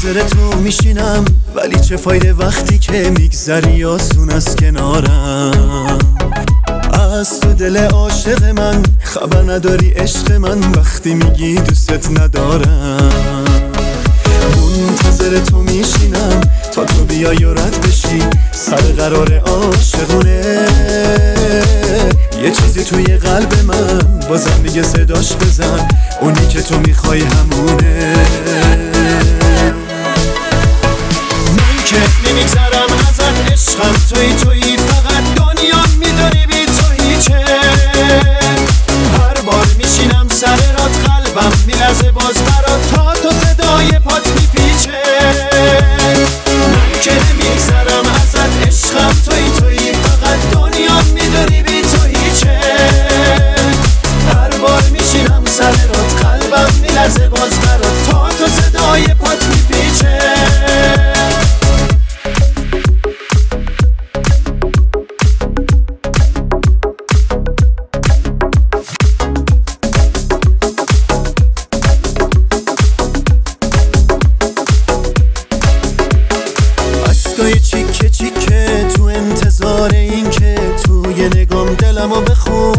منتظر تو میشینم، ولی چه فایده وقتی که میگذری آسون از کنارم. از تو دل عاشق من خبر نداری عشق من، وقتی میگی دوستت ندارم. منتظر تو میشینم تا تو بیای و رد بشی، سر قرار عاشقونه. یه چیزی توی قلب من بازم میگه صداش بزن، اونی که تو میخوای همونه. من که نمیگذرم ازت، عشقم توی فقط دنیا میداری بی تو هیچه. هر بار میشینم سر رات قلبم میلرزه باز برات، تا تو صدای پات میپیچه. من که نمیگذرم ازت، عشقم توی فقط دنیا میداری بی تو هیچه. هر بار میشینم سر رات قلبم میلرزه باز برات، تا تو صدای پات میپیچه. چیکه چیکه تو انتظار این که توی نگام دلمو بخون.